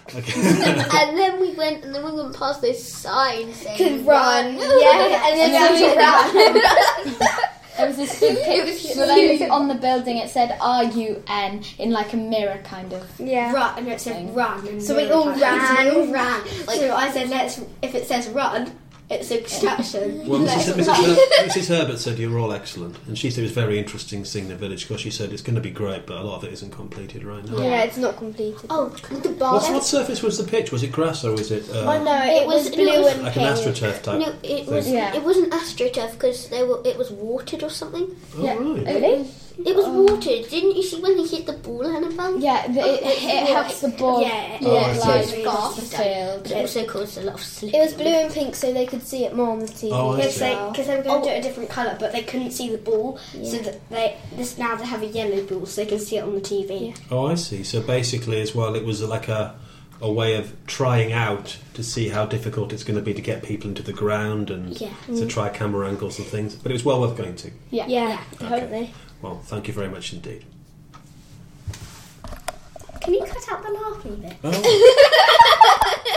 Okay. And then we went past this sign saying run. Yeah, and then we ran. There was this big picture on the building. It said RUN in like a mirror kind of. Yeah. Run, and it said run. And So we all ran. Like, so I said, if it says run, it's extraction. Well, Mrs. Herbert said you were all excellent, and she said it was very interesting seeing the village, because she said it's going to be great, but a lot of it isn't completed right now. Yeah, it's not completed. Oh, the bar. What surface was the pitch? Was it grass or was it... Oh no, it was blue and like pink. an AstroTurf type No, it was. Yeah. It wasn't AstroTurf because it was watered or something. Oh, right. Really? It was watered. Didn't you see when he hit the ball, Annabelle? Yeah, it helps the ball. Yeah, like it's off the field. But it also caused a lot of slip. It was blue and pink, so they could see it more on the TV. Oh, I see. Because they were going to do it a different colour, but they couldn't see the ball, so that now they have a yellow ball, so they can see it on the TV. Yeah. Oh, I see. So basically, as well, it was like a way of trying out to see how difficult it's going to be to get people into the ground and to try camera angles and things. But it was well worth going to. Yeah, totally. Well, thank you very much indeed. Can you cut out the laughing bit? Oh.